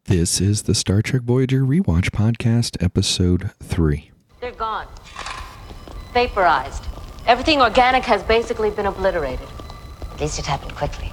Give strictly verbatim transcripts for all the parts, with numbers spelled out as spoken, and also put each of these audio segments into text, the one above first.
This is the Star Trek Voyager Rewatch Podcast, Episode three. They're gone. Vaporized. Everything organic has basically been obliterated. At least it happened quickly.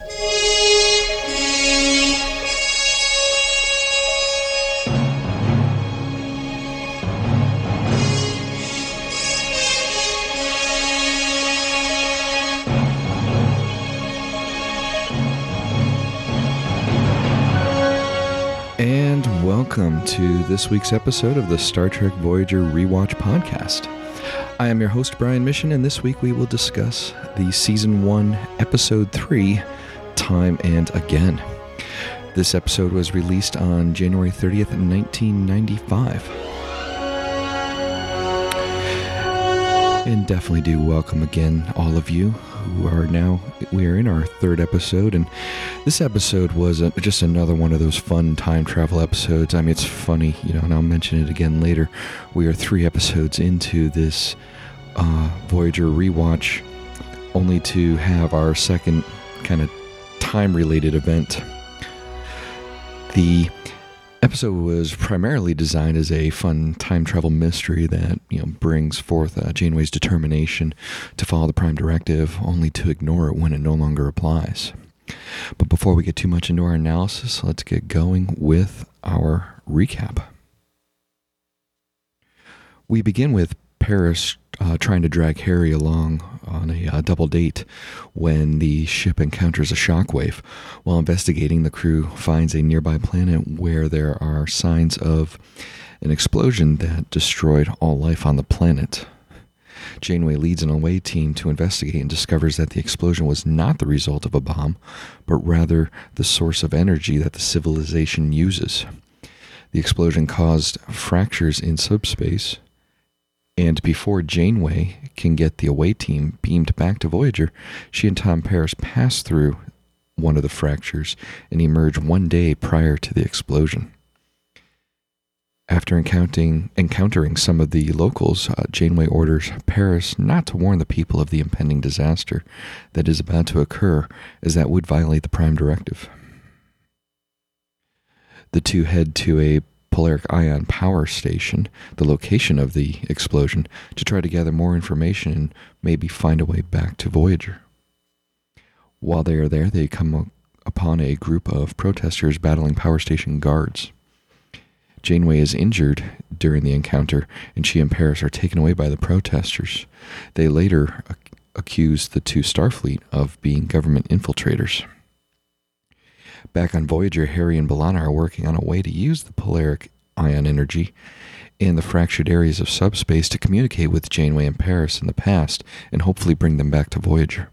And welcome to this week's episode of the Star Trek Voyager Rewatch Podcast. I am your host, Brian Mission, and this week we will discuss the Season one, Episode three, Time and Again. This episode was released on January thirtieth, nineteen ninety-five. And definitely do welcome again all of you who are now, we are in our third episode, and this episode was a, just another one of those fun time travel episodes. I mean, it's funny, you know, and I'll mention it again later. We are three episodes into this uh, Voyager rewatch, only to have our second kind of time-related event. The episode was primarily designed as a fun time travel mystery that, you know, brings forth uh, Janeway's determination to follow the Prime Directive, only to ignore it when it no longer applies. But before we get too much into our analysis, let's get going with our recap. We begin with Paris uh, trying to drag Harry along on a uh, double date when the ship encounters a shockwave. While investigating, the crew finds a nearby planet where there are signs of an explosion that destroyed all life on the planet. Janeway leads an away team to investigate and discovers that the explosion was not the result of a bomb, but rather the source of energy that the civilization uses. The explosion caused fractures in subspace, and before Janeway can get the away team beamed back to Voyager, she and Tom Paris pass through one of the fractures and emerge one day prior to the explosion. After encountering, encountering some of the locals, uh, Janeway orders Paris not to warn the people of the impending disaster that is about to occur, as that would violate the Prime Directive. The two head to a Polaric Ion power station, the location of the explosion, to try to gather more information and maybe find a way back to Voyager. While they are there, they come upon a group of protesters battling power station guards. Janeway is injured during the encounter, and she and Paris are taken away by the protesters. They later ac- accuse the two Starfleet of being government infiltrators. Back on Voyager, Harry and B'Elanna are working on a way to use the polaric ion energy in the fractured areas of subspace to communicate with Janeway and Paris in the past and hopefully bring them back to Voyager.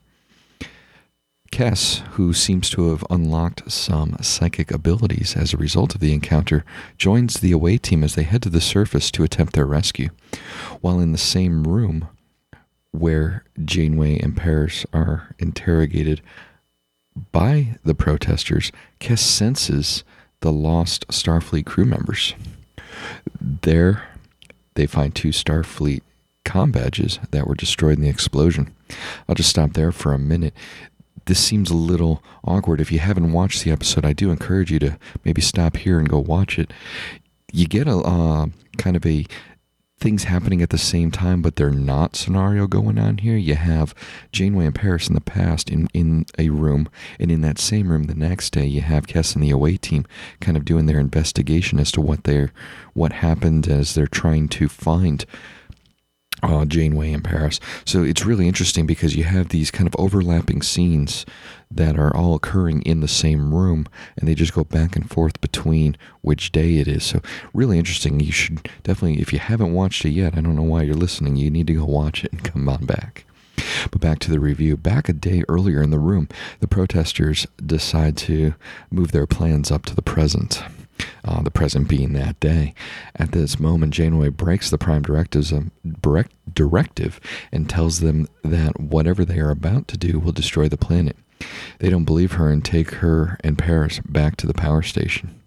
Kes, who seems to have unlocked some psychic abilities as a result of the encounter, joins the away team as they head to the surface to attempt their rescue. While in the same room where Janeway and Paris are interrogated by the protesters, Kes senses the lost Starfleet crew members. There, they find two Starfleet comm badges that were destroyed in the explosion. I'll just stop there for a minute. This seems a little awkward. If you haven't watched the episode, I do encourage you to maybe stop here and go watch it. You get a uh, kind of a things happening at the same time, but they're not scenario going on here. You have Janeway and Paris in the past in, in a room, and in that same room the next day you have Kes and the away team kind of doing their investigation as to what they're, what happened as they're trying to find uh, Janeway and Paris. So it's really interesting because you have these kind of overlapping scenes that are all occurring in the same room, and they just go back and forth between which day it is. So really interesting. You should definitely, if you haven't watched it yet, I don't know why you're listening, you need to go watch it and come on back. But back to the review. Back a day earlier in the room, the protesters decide to move their plans up to the present. Uh, the present being that day. At this moment, Janeway breaks the Prime Directive's um, direct, directive and tells them that whatever they are about to do will destroy the planet. They don't believe her and take her and Paris back to the power station.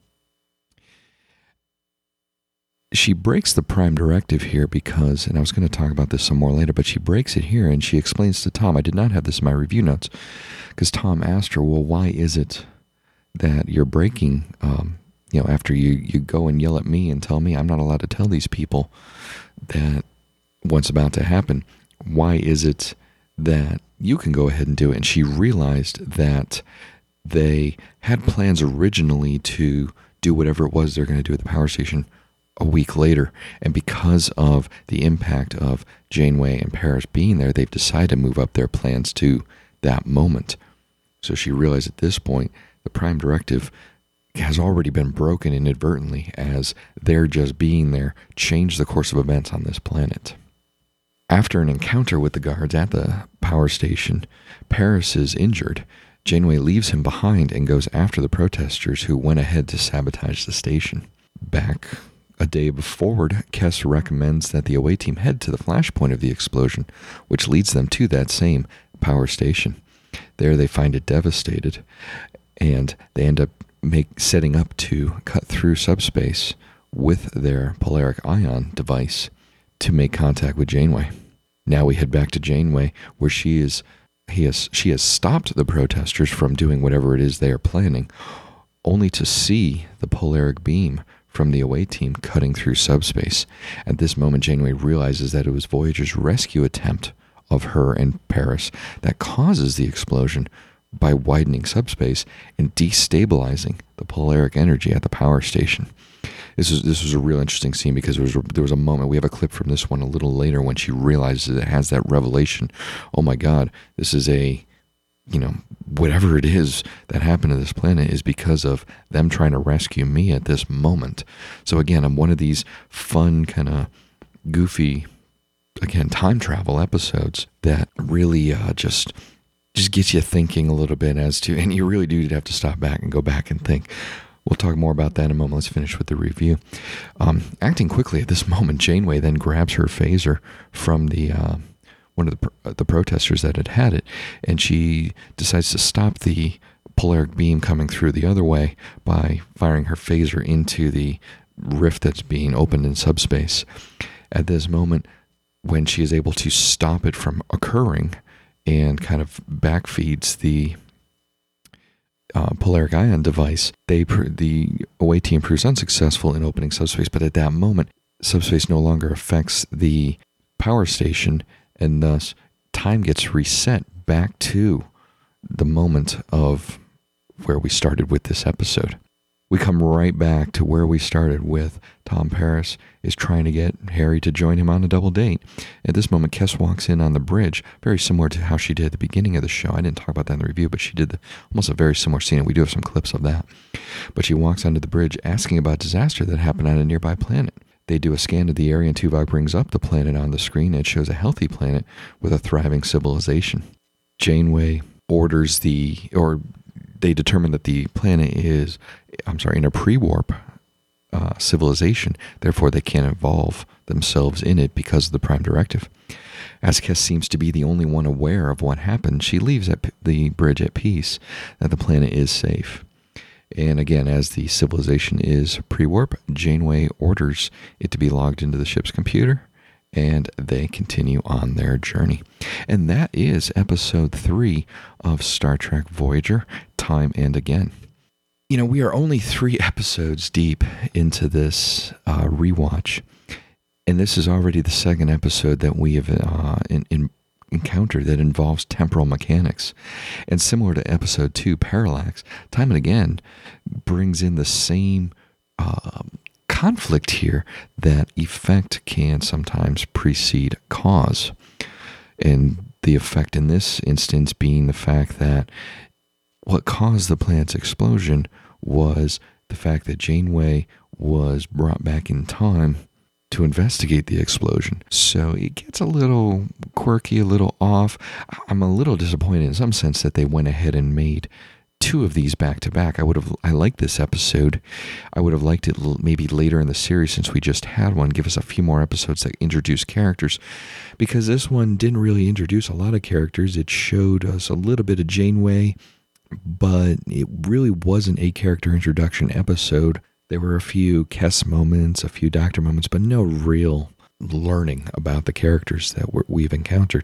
She breaks the Prime Directive here because, and I was going to talk about this some more later, but she breaks it here and she explains to Tom, I did not have this in my review notes, because Tom asked her, well, why is it that you're breaking um, you know, after you, you go and yell at me and tell me I'm not allowed to tell these people that what's about to happen, why is it that you can go ahead and do it? And she realized that they had plans originally to do whatever it was they're going to do at the power station a week later. And because of the impact of Janeway and Paris being there, they've decided to move up their plans to that moment. So she realized at this point, the Prime Directive has already been broken inadvertently, as their just being there changed the course of events on this planet. After an encounter with the guards at the power station, Paris is injured. Janeway leaves him behind and goes after the protesters who went ahead to sabotage the station. Back a day before, Kes recommends that the away team head to the flashpoint of the explosion, which leads them to that same power station. There they find it devastated, and they end up make, setting up to cut through subspace with their polaric ion device to make contact with Janeway. Now we head back to Janeway, where she is, he has, she has stopped the protesters from doing whatever it is they are planning, only to see the polaric beam from the away team cutting through subspace. At this moment, Janeway realizes that it was Voyager's rescue attempt of her and Paris that causes the explosion by widening subspace and destabilizing the polaric energy at the power station. This is this was a real interesting scene because there was a, there was a moment, we have a clip from this one a little later, when she realizes it has that revelation. Oh my God, this is a, you know, whatever it is that happened to this planet is because of them trying to rescue me at this moment. So again, I'm one of these fun kind of goofy, again, time travel episodes that really uh, just just gets you thinking a little bit as to, and you really do have to stop back and go back and think. We'll talk more about that in a moment. Let's finish with the review. Um, acting quickly at this moment, Janeway then grabs her phaser from the uh, one of the uh, the protesters that had had it, and she decides to stop the polaric beam coming through the other way by firing her phaser into the rift that's being opened in subspace. At this moment, when she is able to stop it from occurring and kind of backfeeds the uh, polaric ion device, they the away team proves unsuccessful in opening subspace. But at that moment, subspace no longer affects the power station, and thus time gets reset back to the moment of where we started with this episode. We come right back to where we started with Tom Paris is trying to get Harry to join him on a double date. At this moment, Kes walks in on the bridge, very similar to how she did at the beginning of the show. I didn't talk about that in the review, but she did the, almost a very similar scene, and we do have some clips of that. But she walks onto the bridge asking about disaster that happened on a nearby planet. They do a scan of the area, and Tuvok brings up the planet on the screen. It shows a healthy planet with a thriving civilization. Janeway orders the, or they determine that the planet is, I'm sorry, in a pre-warp uh, civilization. Therefore, they can't involve themselves in it because of the Prime Directive. As Kes seems to be the only one aware of what happened, she leaves at p- the bridge at peace that the planet is safe. And again, as the civilization is pre-warp, Janeway orders it to be logged into the ship's computer, and they continue on their journey. And that is episode three of Star Trek Voyager, Time and Again. You know, we are only three episodes deep into this uh, rewatch, and this is already the second episode that we have uh, in, in encountered that involves temporal mechanics. And similar to episode two, Parallax, Time and Again brings in the same uh, conflict here, that effect can sometimes precede cause. And the effect in this instance being the fact that what caused the planet's explosion was the fact that Janeway was brought back in time to investigate the explosion. So it gets a little quirky, a little off. I'm a little disappointed in some sense that they went ahead and made two of these back to back. I would have, I liked this episode. I would have liked it l- maybe later in the series, since we just had one, give us a few more episodes that introduce characters, because this one didn't really introduce a lot of characters. It showed us a little bit of Janeway, but it really wasn't a character introduction episode. There were a few Kes moments, a few Doctor moments, but no real learning about the characters that we're, we've encountered.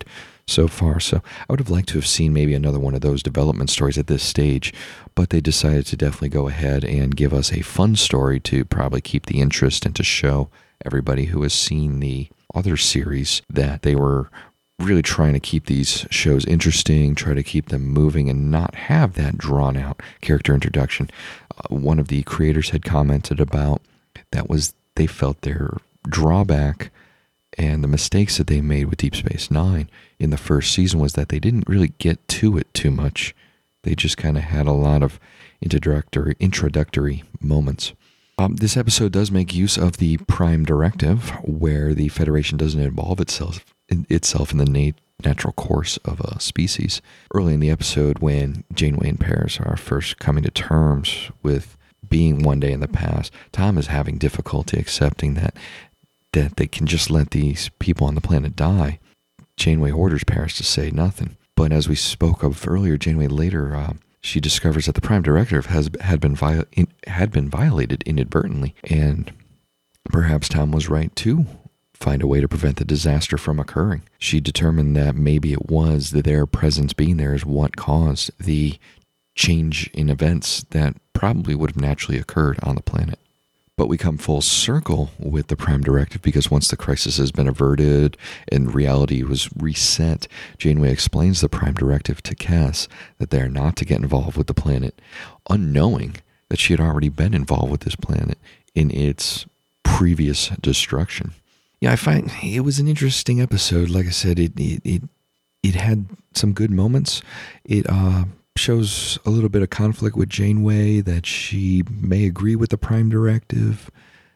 so far. So I would have liked to have seen maybe another one of those development stories at this stage, but they decided to definitely go ahead and give us a fun story to probably keep the interest and to show everybody who has seen the other series that they were really trying to keep these shows interesting, try to keep them moving and not have that drawn out character introduction. Uh, one of the creators had commented about that was they felt their drawback and the mistakes that they made with Deep Space Nine in the first season was that they didn't really get to it too much. They just kind of had a lot of introductory, introductory moments. Um, this episode does make use of the Prime Directive, where the Federation doesn't involve itself in, itself in the nat- natural course of a species. Early in the episode, when Janeway and Paris are first coming to terms with being one day in the past, Tom is having difficulty accepting that that they can just let these people on the planet die. Janeway orders Paris to say nothing. But as we spoke of earlier, Janeway later uh, she discovers that the Prime Directive has had been viol- in, had been violated inadvertently, and perhaps Tom was right to find a way to prevent the disaster from occurring. She determined that maybe it was that their presence being there is what caused the change in events that probably would have naturally occurred on the planet. But we come full circle with the Prime Directive because once the crisis has been averted and reality was reset, Janeway explains the Prime Directive to Cass that they are not to get involved with the planet, unknowing that she had already been involved with this planet in its previous destruction. Yeah, I find it was an interesting episode. Like I said, it it it, it had some good moments. It uh, shows a little bit of conflict with Janeway, that she may agree with the Prime Directive,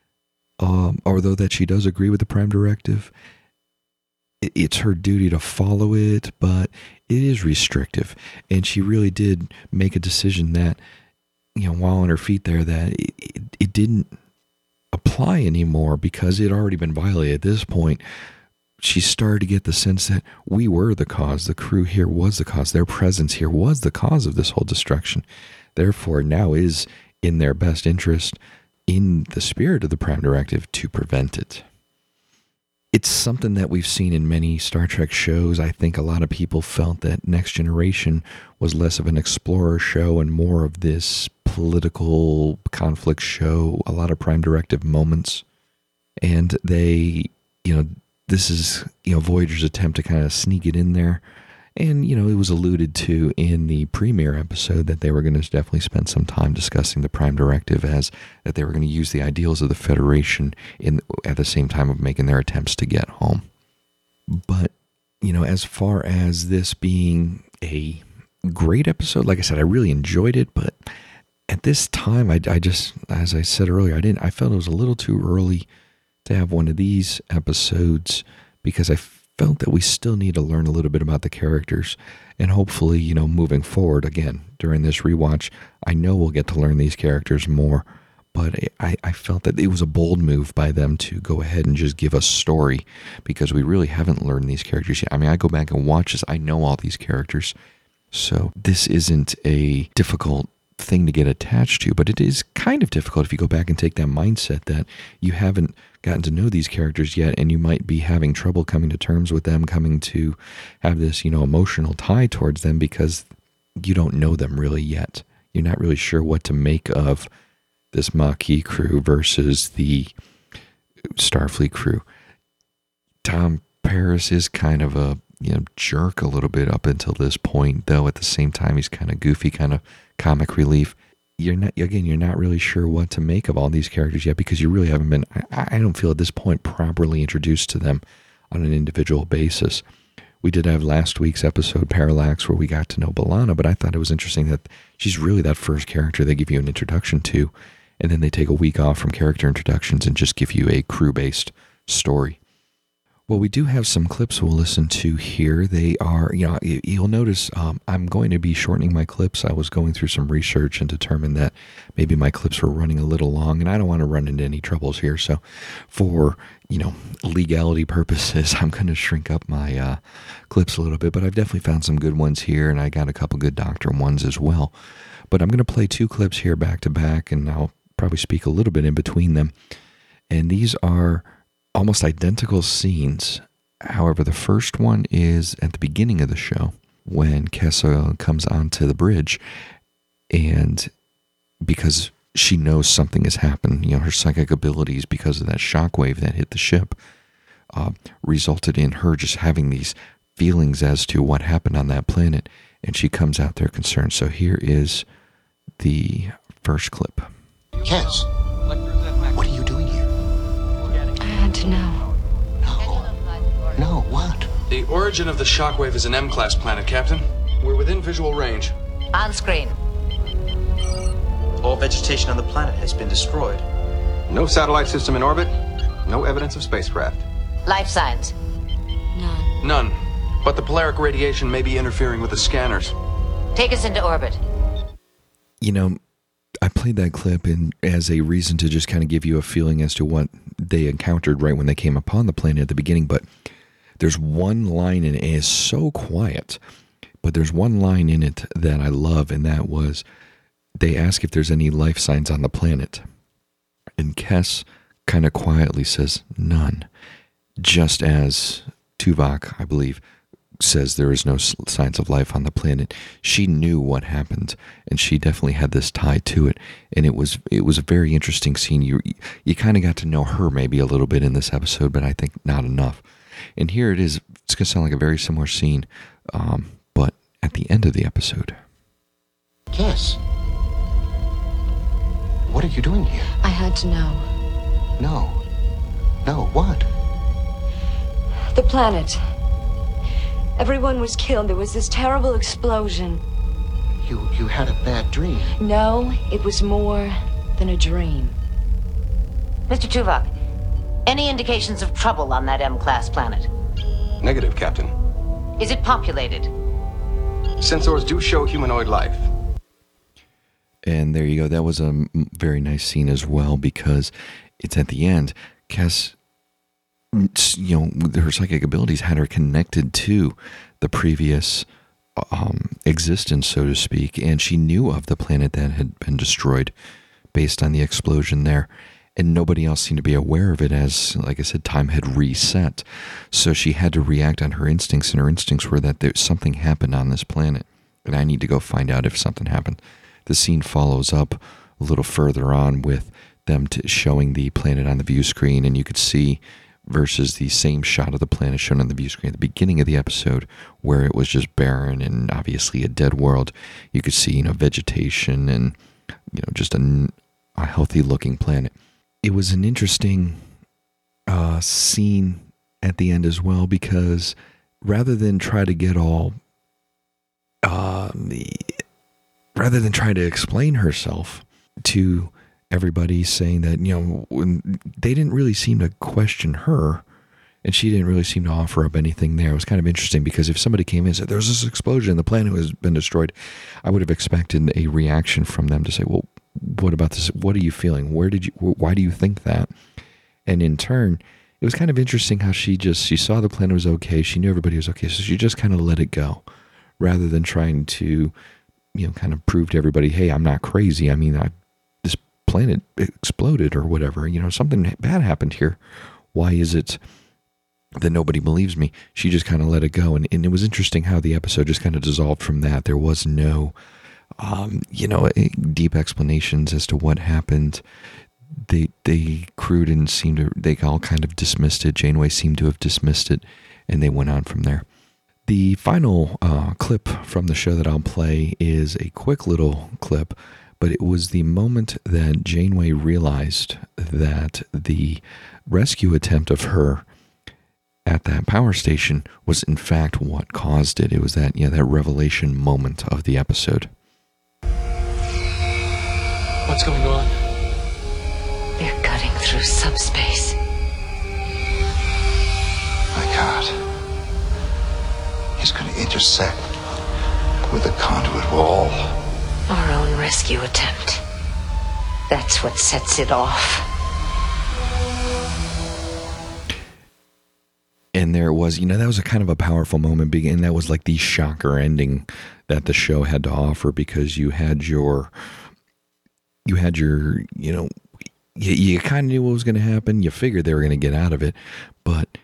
um, although that she does agree with the Prime Directive. It, it's her duty to follow it, but it is restrictive. And she really did make a decision that, you know, while on her feet there, that it, it, it didn't apply anymore because it had already been violated. At this point, she started to get the sense that we were the cause. The crew here was the cause. Their presence here was the cause of this whole destruction. Therefore, now is in their best interest, in the spirit of the Prime Directive, to prevent it. It's something that we've seen in many Star Trek shows. I think a lot of people felt that Next Generation was less of an explorer show and more of this political conflict show, a lot of Prime Directive moments. And they, you know, this is, you know, Voyager's attempt to kind of sneak it in there. And, you know, it was alluded to in the premiere episode that they were going to definitely spend some time discussing the Prime Directive, as that they were going to use the ideals of the Federation in at the same time of making their attempts to get home. But, you know, as far as this being a great episode, like I said, I really enjoyed it, but at this time, I, I just, as I said earlier, I didn't, I felt it was a little too early to have one of these episodes, because I felt that we still need to learn a little bit about the characters, and hopefully, you know, moving forward, again, during this rewatch, I know we'll get to learn these characters more, but I, I felt that it was a bold move by them to go ahead and just give us story, because we really haven't learned these characters yet. I mean, I go back and watch this, I know all these characters, so this isn't a difficult thing to get attached to, but it is kind of difficult if you go back and take that mindset that you haven't gotten to know these characters yet, and you might be having trouble coming to terms with them, coming to have this, you know, emotional tie towards them, because you don't know them really yet. You're not really sure what to make of this Maquis crew versus the Starfleet crew. Tom Paris is kind of a, you know, jerk a little bit up until this point, though at the same time he's kind of goofy, kind of comic relief. You're not, again, you're not really sure what to make of all these characters yet, because you really haven't been, I, I don't feel at this point, properly introduced to them on an individual basis. We did have last week's episode, Parallax, where we got to know B'Elanna, but I thought it was interesting that she's really that first character they give you an introduction to, and then they take a week off from character introductions and just give you a crew-based story. Well, we do have some clips we'll listen to here. They are, you know, you'll notice um, I'm going to be shortening my clips. I was going through some research and determined that maybe my clips were running a little long, and I don't want to run into any troubles here. So for, you know, legality purposes, I'm going to shrink up my uh, clips a little bit, but I've definitely found some good ones here, and I got a couple good Doctor ones as well. But I'm going to play two clips here back to back, and I'll probably speak a little bit in between them. And these are almost identical scenes However, the first one is at the beginning of the show when Kessa comes onto the bridge, and because she knows something has happened, you know, her psychic abilities, because of that shockwave that hit the ship, uh, resulted in her just having these feelings as to what happened on that planet, and she comes out there concerned. So here is the first clip. Kes, what are you doing here? I had to know. No. No, what? The origin of the shockwave is an M-class planet, Captain. We're within visual range. On screen. All vegetation on the planet has been destroyed. No satellite system in orbit. No evidence of spacecraft. Life signs. None. None. But the polaric radiation may be interfering with the scanners. Take us into orbit. You know, I played that clip in, as a reason to just kind of give you a feeling as to what they encountered right when they came upon the planet at the beginning, but there's one line in it, and it's so quiet, but there's one line in it that I love, and that was, they ask if there's any life signs on the planet, and Kes kind of quietly says, none, just as Tuvok, I believe, says there is no signs of life on the planet. She knew what happened, and she definitely had this tie to it, and it was it was a very interesting scene. You you kind of got to know her maybe a little bit in this episode, but I think not enough. And here it is. It's going to sound like a very similar scene, um, but at the end of the episode. Kes, what are you doing here? I had to know. No. No, what? The planet. Everyone was killed. There was this terrible explosion. You you had a bad dream. No, it was more than a dream. Mister Tuvok, any indications of trouble on that M-class planet? Negative, Captain. Is it populated? Sensors do show humanoid life. And there you go. That was a m- very nice scene as well, because it's at the end. Kes, you know, her psychic abilities had her connected to the previous um, existence, so to speak, and she knew of the planet that had been destroyed based on the explosion there, and nobody else seemed to be aware of it, as, like I said, time had reset. So she had to react on her instincts, and her instincts were that there, something happened on this planet, and I need to go find out if something happened. The scene follows up a little further on with them to showing the planet on the view screen, and you could see, versus the same shot of the planet shown on the view screen at the beginning of the episode, where it was just barren and obviously a dead world. You could see, you know, vegetation and, you know, just a, a healthy looking planet. It was an interesting uh, scene at the end as well, because rather than try to get all, uh, the, rather than try to explain herself to everybody, saying that, you know, when they didn't really seem to question her, and she didn't really seem to offer up anything there. It was kind of interesting, because if somebody came in and said, there's this explosion, the planet has been destroyed, I would have expected a reaction from them to say, well, what about this? What are you feeling? Where did you, why do you think that? And in turn, it was kind of interesting how she just, she saw the planet was okay. She knew everybody was okay. So she just kind of let it go, rather than trying to, you know, kind of prove to everybody, hey, I'm not crazy. I mean, I, this planet exploded or whatever, you know, something bad happened here. Why is it that nobody believes me? She just kind of let it go. And, and it was interesting how the episode just kind of dissolved from that. There was no, um, you know, deep explanations as to what happened. They, they crew didn't seem to, they all kind of dismissed it. Janeway seemed to have dismissed it, and they went on from there. The final uh, clip from the show that I'll play is a quick little clip, but it was the moment that Janeway realized that the rescue attempt of her at that power station was in fact what caused it. It was that, yeah, that revelation moment of the episode. What's going on? They're cutting through subspace. My God. He's going to intersect with the conduit wall. Our own rescue attempt. That's what sets it off. And there it was, you know, that was a kind of a powerful moment, and that was like the shocker ending that the show had to offer, because you had your, you had your, you know, you, you kind of knew what was going to happen. You figured they were going to get out of it, but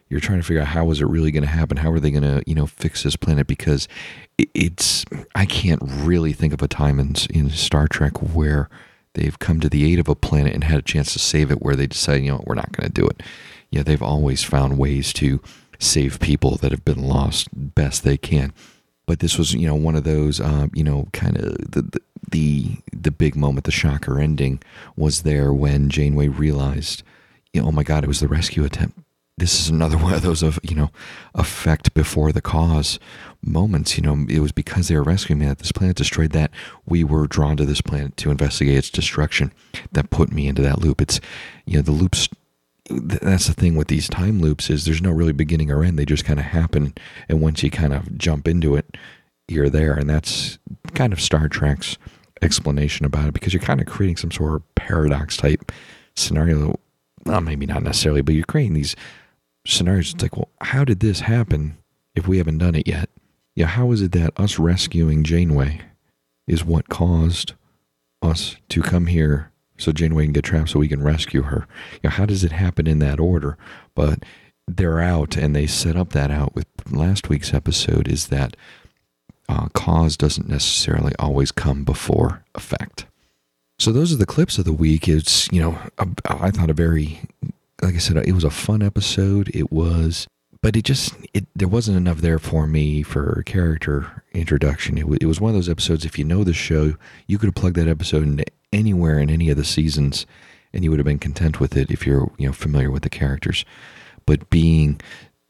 you're trying to figure out how is it really going to happen? How are they going to, you know, fix this planet? Because it, it's, I can't really think of a time in, in Star Trek where they've come to the aid of a planet and had a chance to save it where they decide, you know, we're not going to do it. Yeah, they've always found ways to save people that have been lost best they can. But this was, you know, one of those, uh, you know, kind of the, the the the big moment, the shocker ending was there when Janeway realized, you know, oh my God, it was the rescue attempt. This is another one of those of, you know, effect before the cause moments. You know, it was because they were rescuing me that this planet destroyed that we were drawn to this planet to investigate its destruction. That put me into that loop. It's, you know, the loops. That's the thing with these time loops is there's no really beginning or end. They just kind of happen. And once you kind of jump into it, you're there. And that's kind of Star Trek's explanation about it, because you're kind of creating some sort of paradox type scenario. Well, maybe not necessarily, but you're creating these scenarios. It's like, well, how did this happen if we haven't done it yet? Yeah, how is it that us rescuing Janeway is what caused us to come here so Janeway can get trapped so we can rescue her? You know, how does it happen in that order? But they're out, and they set up that out with last week's episode, is that uh, cause doesn't necessarily always come before effect. So those are the clips of the week. It's, you know, a, I thought a very, like I said, it was a fun episode. It was, but it just, it there wasn't enough there for me for character introduction. It, w- it was one of those episodes, if you know the show, you could have plugged that episode into anywhere in any of the seasons, and you would have been content with it if you're, you know, familiar with the characters. But being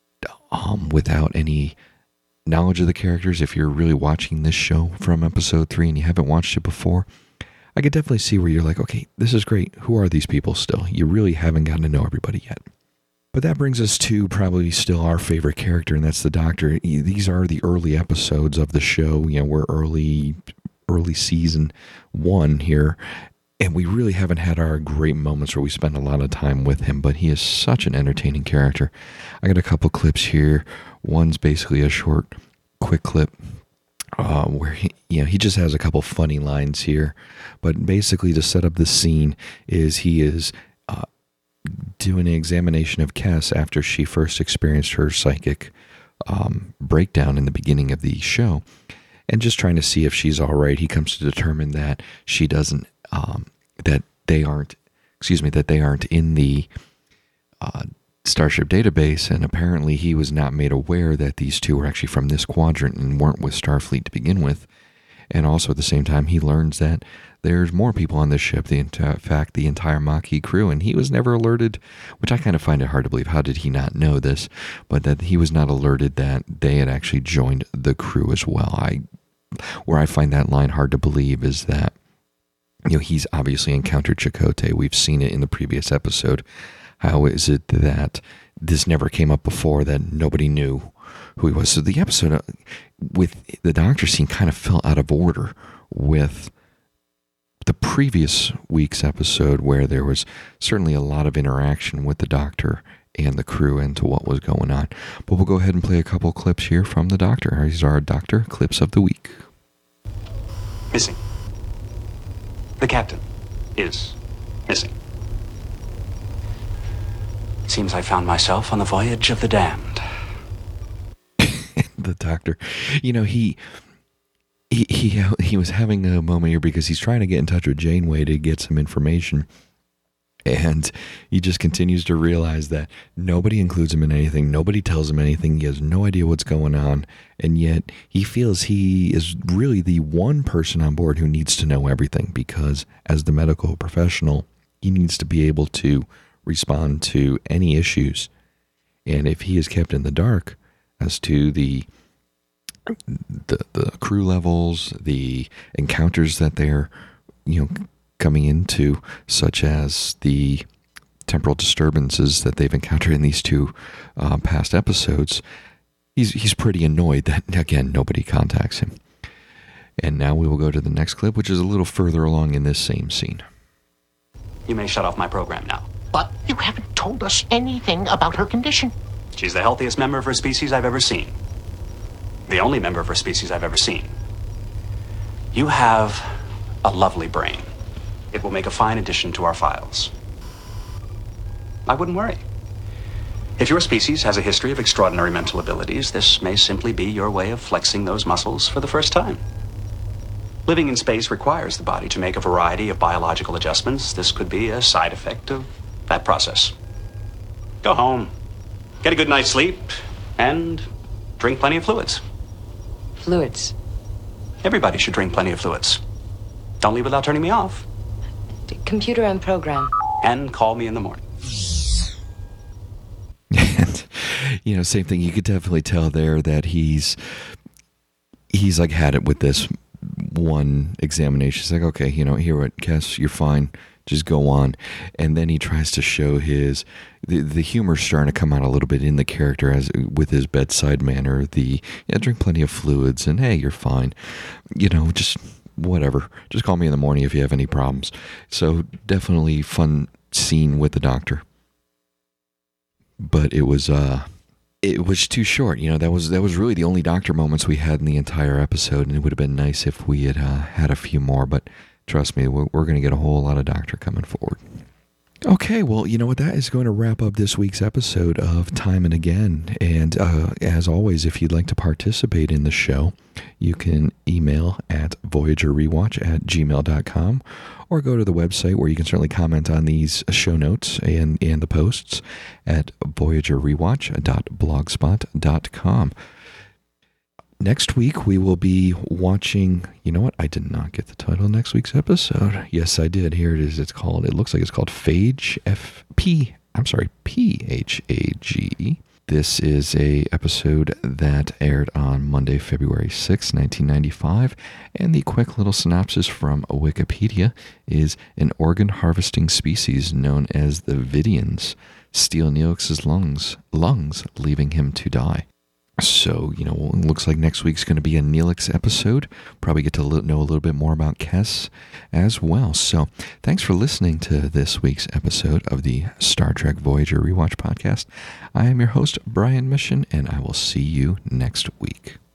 um, without any knowledge of the characters, if you're really watching this show from episode three and you haven't watched it before, I could definitely see where you're like, okay, this is great. Who are these people still? You really haven't gotten to know everybody yet. But that brings us to probably still our favorite character, and that's the Doctor. These are the early episodes of the show. You know, we're early, early season one here, and we really haven't had our great moments where we spend a lot of time with him, but he is such an entertaining character. I got a couple clips here. One's basically a short, quick clip uh, where he, you know, he just has a couple funny lines here, but basically to set up the scene is he is uh, doing an examination of Kes after she first experienced her psychic um, breakdown in the beginning of the show, and just trying to see if she's all right. He comes to determine that she doesn't, um, that they aren't, excuse me, that they aren't in the uh, Starship database, and apparently he was not made aware that these two were actually from this quadrant and weren't with Starfleet to begin with. And also at the same time, he learns that there's more people on this ship, the in fact, the entire Maquis crew, and he was never alerted, which I kind of find it hard to believe. How did he not know this? But that he was not alerted that they had actually joined the crew as well. I, where I find that line hard to believe is that, you know, he's obviously encountered Chakotay. We've seen it in the previous episode. How is it that this never came up before, that nobody knew who he was? So the episode with the Doctor scene kind of fell out of order with the previous week's episode, where there was certainly a lot of interaction with the Doctor and the crew into what was going on. But we'll go ahead and play a couple clips here from the Doctor. These are our Doctor clips of the week. Missing. The captain is missing. Seems I found myself on the voyage of the damned. The Doctor, you know, he, he he he was having a moment here because he's trying to get in touch with Janeway to get some information, and he just continues to realize that nobody includes him in anything, nobody tells him anything, he has no idea what's going on, and yet he feels he is really the one person on board who needs to know everything, because as the medical professional, he needs to be able to respond to any issues. And if he is kept in the dark as to the the the crew levels, the encounters that they're, you know, coming into, such as the temporal disturbances that they've encountered in these two uh, past episodes, he's he's pretty annoyed that, again, nobody contacts him. And now we will go to the next clip, which is a little further along in this same scene. You may shut off my program now. But you haven't told us anything about her condition. She's the healthiest member of her species I've ever seen. The only member of her species I've ever seen. You have a lovely brain. It will make a fine addition to our files. I wouldn't worry. If your species has a history of extraordinary mental abilities, this may simply be your way of flexing those muscles for the first time. Living in space requires the body to make a variety of biological adjustments. This could be a side effect of that process. Go home, get a good night's sleep, and drink plenty of fluids. Fluids? Everybody should drink plenty of fluids. Don't leave without turning me off. Computer and program. And call me in the morning. And, you know, same thing. You could definitely tell there that he's, he's like had it with this one examination. He's like, okay, you know, here what, Kes, you're fine. Just go on. And then he tries to show his, the, the humor's starting to come out a little bit in the character as with his bedside manner, the, yeah, drink plenty of fluids and hey, you're fine. You know, just whatever. Just call me in the morning if you have any problems. So definitely fun scene with the doctor. But it was, uh, it was too short. You know, that was, that was really the only doctor moments we had in the entire episode. And it would have been nice if we had uh, had a few more, but trust me, we're, we're going to get a whole lot of doctor coming forward. Okay, well, you know what? That is going to wrap up this week's episode of Time and Again. And uh, as always, if you'd like to participate in the show, you can email at voyager rewatch at gmail dot com or go to the website where you can certainly comment on these show notes and, and the posts at voyager rewatch dot blogspot dot com. Next week, we will be watching, you know what? I did not get the title of next week's episode. Yes, I did. Here it is. It's called, it looks like it's called Phage, F P, I'm sorry, P H A G E. This is a episode that aired on Monday, February sixth, nineteen ninety-five, and the quick little synopsis from Wikipedia is an organ harvesting species known as the Vidians steal Neelix's lungs, lungs, leaving him to die. So, you know, it looks like next week's going to be a Neelix episode. Probably get to know a little bit more about Kes as well. So, thanks for listening to this week's episode of the Star Trek Voyager Rewatch podcast. I am your host, Brian Mission, and I will see you next week.